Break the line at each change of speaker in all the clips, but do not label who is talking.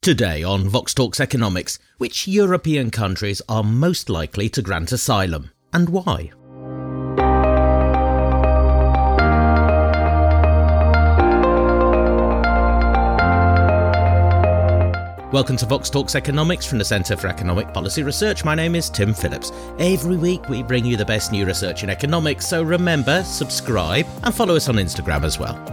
Today on Vox Talks Economics, which European countries are most likely to grant asylum, and why? Welcome to Vox Talks Economics from the Centre for Economic Policy Research. My name is Tim Phillips. Every week we bring you the best new research in economics, so remember, subscribe and follow us on Instagram as well.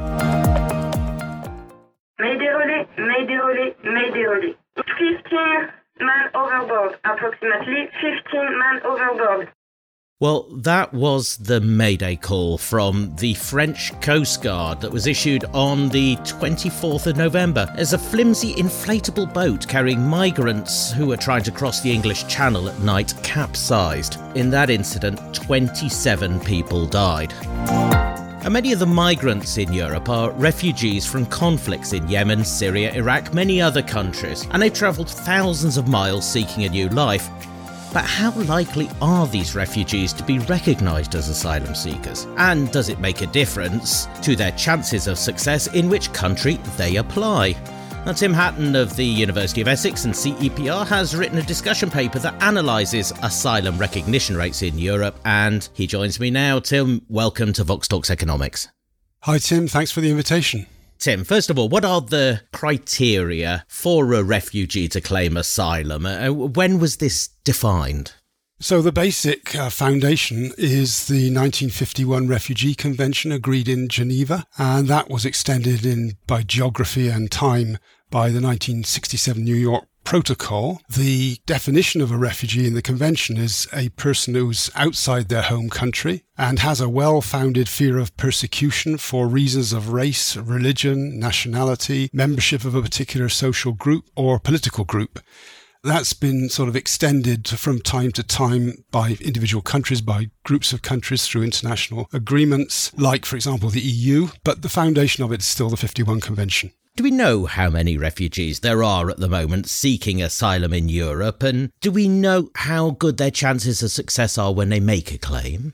Mayday relay. 15 men overboard, approximately 15 men overboard.
Well, that was the Mayday call from the French Coast Guard that was issued on the 24th of November as a flimsy inflatable boat carrying migrants who were trying to cross the English Channel at night capsized. In that incident, 27 people died. And many of the migrants in Europe are refugees from conflicts in Yemen, Syria, Iraq, many other countries, and they've travelled thousands of miles seeking a new life. But how likely are these refugees to be recognised as asylum seekers? And does it make a difference to their chances of success in which country they apply? Now, Tim Hatton of the University of Essex and CEPR has written a discussion paper that analyses asylum recognition rates in Europe, and he joins me now. Tim, welcome to Vox Talks Economics.
Hi Tim, thanks for the invitation.
Tim, first of all, what are the criteria for a refugee to claim asylum? When was this defined?
So the basic foundation is the 1951 Refugee Convention agreed in Geneva, and that was extended in by geography and time by the 1967 New York Protocol. The definition of a refugee in the convention is a person who's outside their home country and has a well-founded fear of persecution for reasons of race, religion, nationality, membership of a particular social group or political group. That's been sort of extended from time to time by individual countries, by groups of countries through international agreements, like, for example, the EU, but the foundation of it is still the 51 Convention.
Do we know how many refugees there are at the moment seeking asylum in Europe, and do we know how good their chances of success are when they make a claim?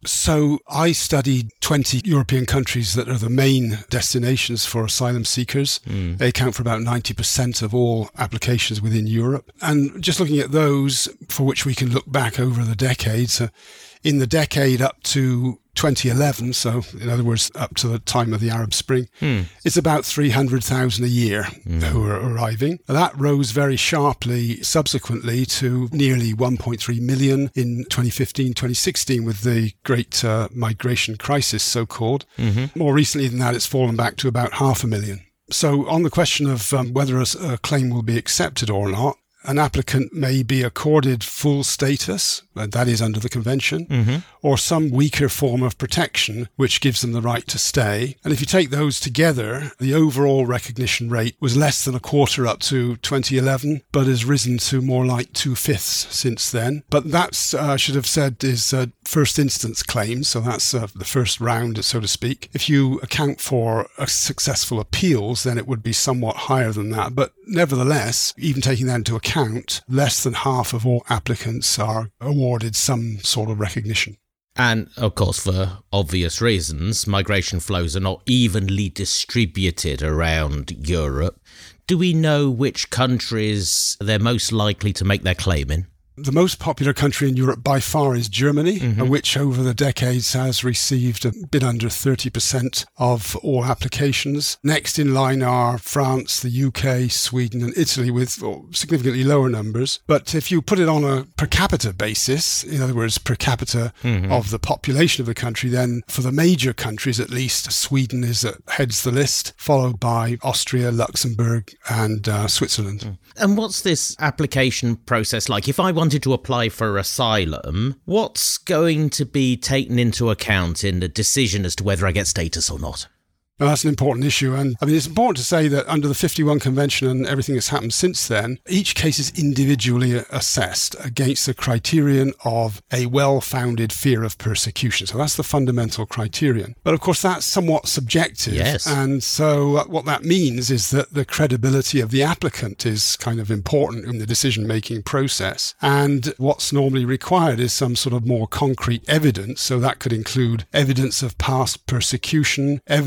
So I studied 20 European countries that are the main destinations for asylum seekers. They account for about 90% of all applications within Europe. And just looking at those for which we can look back over the decades, in the decade up to 2011, so in other words, up to the time of the Arab Spring, it's about 300,000 a year who are arriving. That rose very sharply subsequently to nearly 1.3 million in 2015, 2016 with the great migration crisis, so-called. More recently than that, it's fallen back to about 500,000. So on the question of whether a claim will be accepted or not, an applicant may be accorded full status, that is under the convention, or some weaker form of protection, which gives them the right to stay. And if you take those together, the overall recognition rate was less than a quarter up to 2011, but has risen to more like 2/5 since then. But that's, I should have said, is first instance claims, so that's the first round, so to speak. If you account for successful appeals, then it would be somewhat higher than that. But nevertheless, even taking that into account, less than half of all applicants are awarded some sort of recognition.
And, of course, for obvious reasons, migration flows are not evenly distributed around Europe. Do we know which countries they're most likely to make their claim in?
The most popular country in Europe by far is Germany, which over the decades has received a bit under 30% of all applications. Next in line are France, the UK, Sweden and Italy with significantly lower numbers. But if you put it on a per capita basis, in other words, per capita of the population of the country, then for the major countries at least, Sweden heads the list, followed by Austria, Luxembourg and Switzerland.
And what's this application process like? If I wanted to apply for asylum, what's going to be taken into account in the decision as to whether I get status or not?
Well, that's an important issue. And I mean, it's important to say that under the 51 Convention and everything that's happened since then, each case is individually assessed against the criterion of a well-founded fear of persecution. So that's the fundamental criterion. But of course, that's somewhat subjective.
Yes.
And so what that means is that the credibility of the applicant is kind of important in the decision-making process. And what's normally required is some sort of more concrete evidence. So that could include evidence of past persecution, evidence of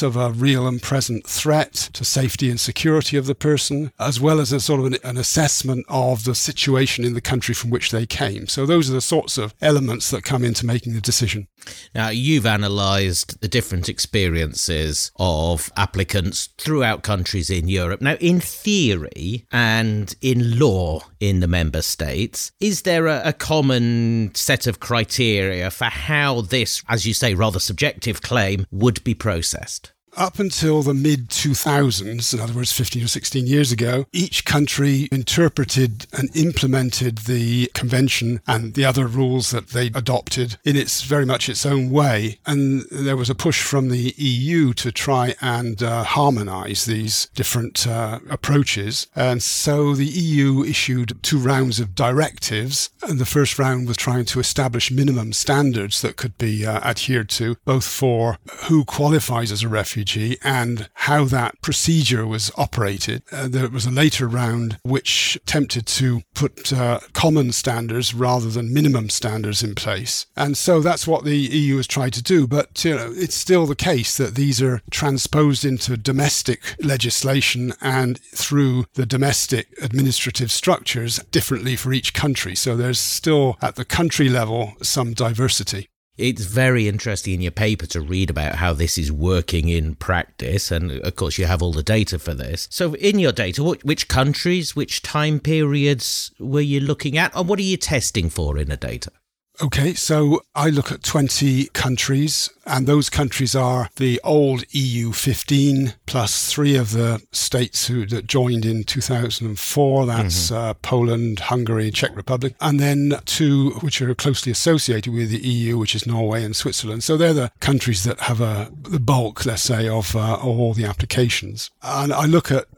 of a real and present threat to safety and security of the person, as well as a sort of an assessment of the situation in the country from which they came. So those are the sorts of elements that come into making the decision.
Now, you've analysed the different experiences of applicants throughout countries in Europe. Now, in theory and in law in the member states, is there a common set of criteria for how this, as you say, rather subjective claim would be processed?
Up until the mid-2000s, in other words, 15 or 16 years ago, each country interpreted and implemented the convention and the other rules that they adopted in very much its own way. And there was a push from the EU to try and harmonise these different approaches. And so the EU issued 2 rounds of directives. And the first round was trying to establish minimum standards that could be adhered to, both for who qualifies as a refugee and how that procedure was operated. There was a later round which attempted to put common standards rather than minimum standards in place. And so that's what the EU has tried to do. But it's still the case that these are transposed into domestic legislation and through the domestic administrative structures differently for each country. So there's still, at the country level, some diversity.
It's very interesting in your paper to read about how this is working in practice. And of course, you have all the data for this. So in your data, which countries, which time periods were you looking at? And what are you testing for in the data?
Okay, so I look at 20 countries, and those countries are the old EU 15 plus 3 of the states that joined in 2004. That's Poland, Hungary, Czech Republic, and then 2 which are closely associated with the EU, which is Norway and Switzerland. So they're the countries that have the bulk, let's say, of all the applications. And I look at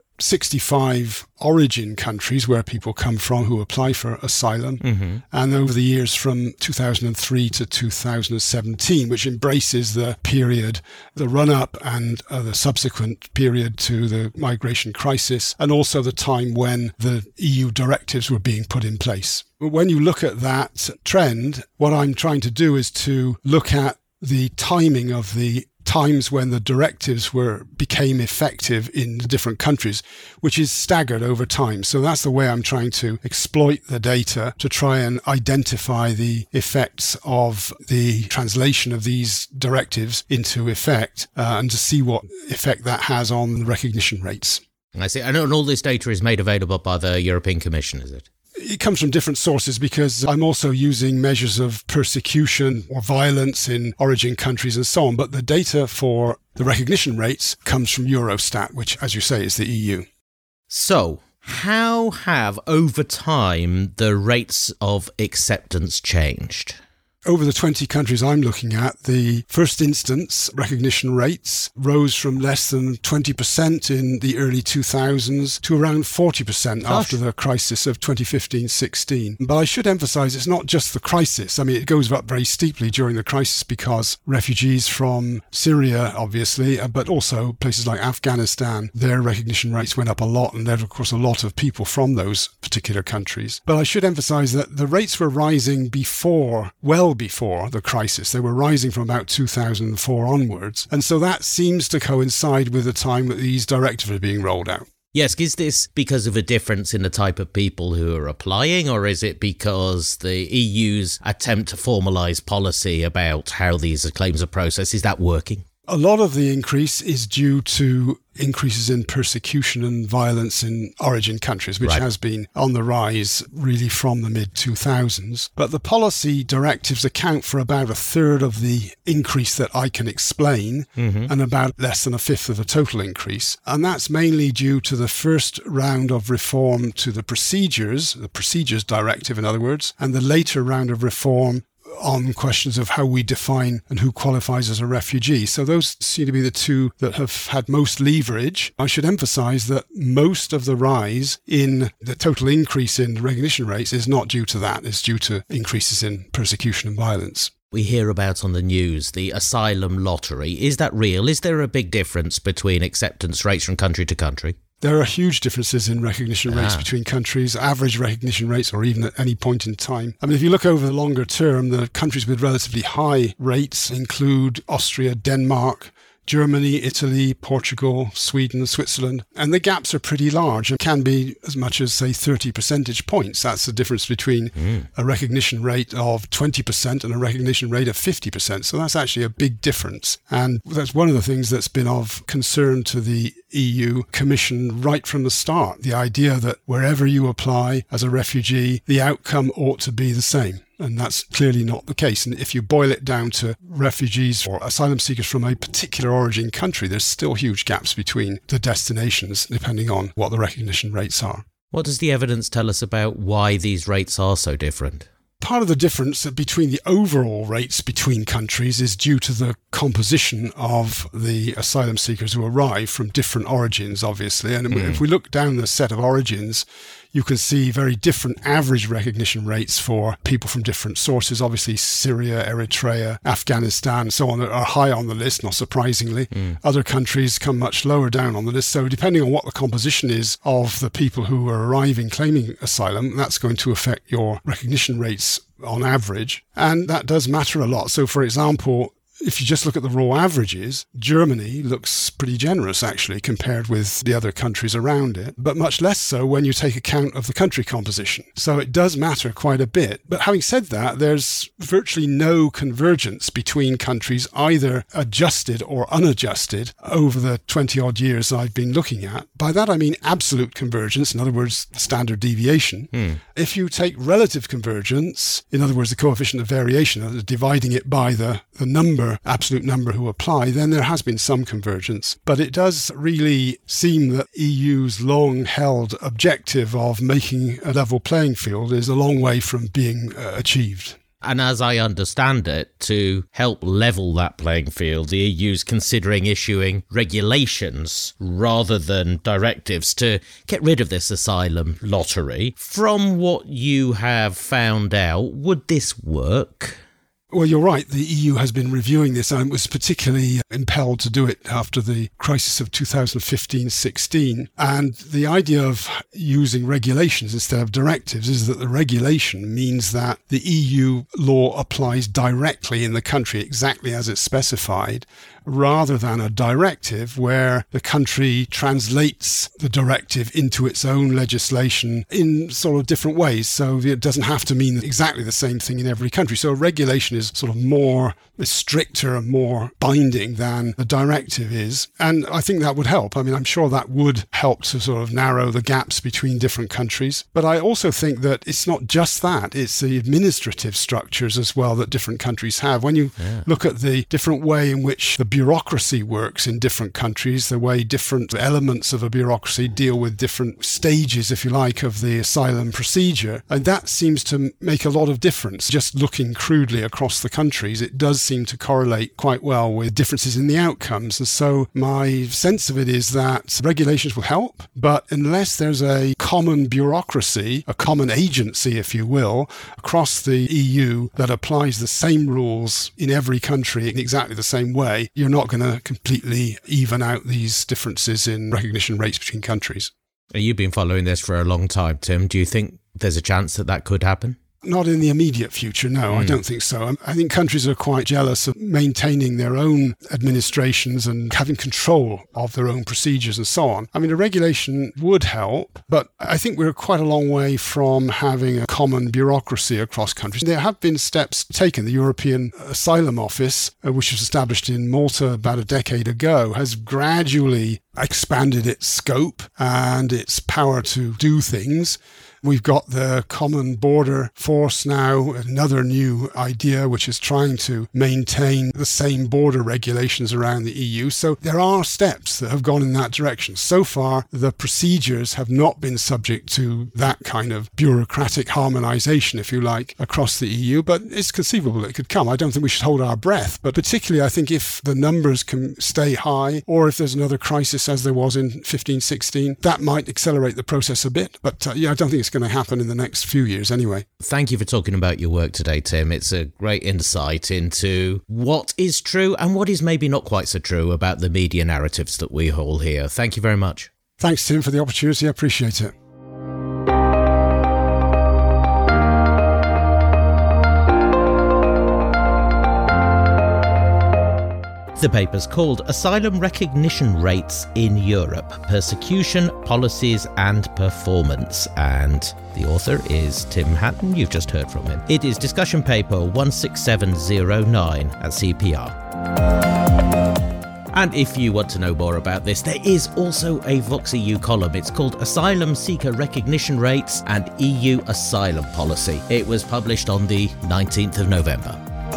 65 origin countries where people come from who apply for asylum. And over the years from 2003 to 2017, which embraces the period, the run-up and the subsequent period to the migration crisis, and also the time when the EU directives were being put in place. But when you look at that trend, what I'm trying to do is to look at the timing of the times when the directives became effective in the different countries, which is staggered over time. So that's the way I'm trying to exploit the data to try and identify the effects of the translation of these directives into effect and to see what effect that has on the recognition rates.
I see. And all this data is made available by the European Commission, is it?
It comes from different sources because I'm also using measures of persecution or violence in origin countries and so on. But the data for the recognition rates comes from Eurostat, which, as you say, is the EU.
So, how have, over time, the rates of acceptance changed?
Over the 20 countries I'm looking at, the first instance recognition rates rose from less than 20% in the early 2000s to around 40% after the crisis of 2015-16. But I should emphasize it's not just the crisis. I mean, it goes up very steeply during the crisis because refugees from Syria, obviously, but also places like Afghanistan, their recognition rates went up a lot, and there are, of course, a lot of people from those particular countries. But I should emphasize that the rates were rising before the crisis. They were rising from about 2004 onwards. And so that seems to coincide with the time that these directives are being rolled out.
Yes, is this because of a difference in the type of people who are applying, or is it because the EU's attempt to formalise policy about how these claims are processed, is that working?
A lot of the increase is due to increases in persecution and violence in origin countries, which has been on the rise really from the mid-2000s. But the policy directives account for about a third of the increase that I can explain and about less than a fifth of the total increase. And that's mainly due to the first round of reform to the procedures directive, in other words, and the later round of reform on questions of how we define and who qualifies as a refugee. So those seem to be the 2 that have had most leverage. I should emphasize that most of the rise in the total increase in recognition rates is not due to that. It's due to increases in persecution and violence.
We hear about on the news the asylum lottery. Is that real? Is there a big difference between acceptance rates from country to country?
There are huge differences in recognition rates between countries, average recognition rates, or even at any point in time. I mean, if you look over the longer term, the countries with relatively high rates include Austria, Denmark, Germany, Italy, Portugal, Sweden, Switzerland. And the gaps are pretty large and can be as much as, say, 30 percentage points. That's the difference between a recognition rate of 20% and a recognition rate of 50%. So that's actually a big difference. And that's one of the things that's been of concern to the EU Commission right from the start. The idea that wherever you apply as a refugee, the outcome ought to be the same. And that's clearly not the case. And if you boil it down to refugees or asylum seekers from a particular origin country, there's still huge gaps between the destinations, depending on what the recognition rates are.
What does the evidence tell us about why these rates are so different?
Part of the difference between the overall rates between countries is due to the composition of the asylum seekers who arrive from different origins, obviously. And if we look down the set of origins, you can see very different average recognition rates for people from different sources. Obviously, Syria, Eritrea, Afghanistan, and so on are high on the list, not surprisingly. Other countries come much lower down on the list. So depending on what the composition is of the people who are arriving claiming asylum, that's going to affect your recognition rates on average. And that does matter a lot. So, for example, if you just look at the raw averages, Germany looks pretty generous, actually, compared with the other countries around it, but much less so when you take account of the country composition. So it does matter quite a bit. But having said that, there's virtually no convergence between countries, either adjusted or unadjusted, over the 20-odd years I've been looking at. By that I mean absolute convergence, in other words, standard deviation. If you take relative convergence, in other words, the coefficient of variation, dividing it by the absolute number who apply, then there has been some convergence. But it does really seem that EU's long-held objective of making a level playing field is a long way from being achieved.
And as I understand it, to help level that playing field, the EU's considering issuing regulations rather than directives to get rid of this asylum lottery. From what you have found out, would this work?
Well, you're right. The EU has been reviewing this and was particularly impelled to do it after the crisis of 2015-16. And the idea of using regulations instead of directives is that the regulation means that the EU law applies directly in the country exactly as it's specified, rather than a directive where the country translates the directive into its own legislation in sort of different ways. So it doesn't have to mean exactly the same thing in every country. So a regulation is sort of more stricter and more binding than the directive is. And I think that would help. I mean, I'm sure that would help to sort of narrow the gaps between different countries. But I also think that it's not just that, it's the administrative structures as well that different countries have. When you look at the different way in which the bureaucracy works in different countries, the way different elements of a bureaucracy deal with different stages, if you like, of the asylum procedure, and that seems to make a lot of difference. Just looking crudely across the countries, it does seem to correlate quite well with differences in the outcomes. And so my sense of it is that regulations will help, but unless there's a common bureaucracy, a common agency, if you will, across the EU that applies the same rules in every country in exactly the same way, you're not going to completely even out these differences in recognition rates between countries.
You've been following this for a long time, Tim. Do you think there's a chance that that could happen?
Not in the immediate future, no, I don't think so. I think countries are quite jealous of maintaining their own administrations and having control of their own procedures and so on. I mean, a regulation would help, but I think we're quite a long way from having a common bureaucracy across countries. There have been steps taken. The European Asylum Office, which was established in Malta about a decade ago, has gradually expanded its scope and its power to do things. We've got the Common Border Force now, another new idea which is trying to maintain the same border regulations around the EU. So there are steps that have gone in that direction. So far, the procedures have not been subject to that kind of bureaucratic harmonization, if you like, across the EU, but it's conceivable it could come. I don't think we should hold our breath, but particularly I think if the numbers can stay high, or if there's another crisis as there was in 15-16, that might accelerate the process a bit. But I don't think it's going to happen in the next few years anyway.
Thank you for talking about your work today, Tim. It's a great insight into what is true and what is maybe not quite so true about the media narratives that we all hear. Thank you very much.
Thanks, Tim, for the opportunity. I appreciate it.
The paper's called Asylum Recognition Rates in Europe, Persecution, Policies and Performance, and the author is Tim Hatton. You've just heard from him. It is discussion paper 16709 at CPR. And if you want to know more about this, there is also a Vox EU column. It's called Asylum Seeker Recognition Rates and EU Asylum Policy. It was published on the 19th of November.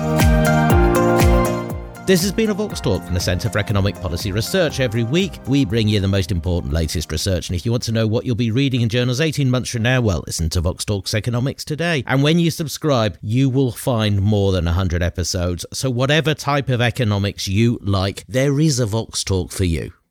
This has been a Vox Talk from the Centre for Economic Policy Research. Every week, we bring you the most important latest research. And if you want to know what you'll be reading in journals 18 months from now, well, listen to Vox Talks Economics Today. And when you subscribe, you will find more than 100 episodes. So whatever type of economics you like, there is a Vox Talk for you.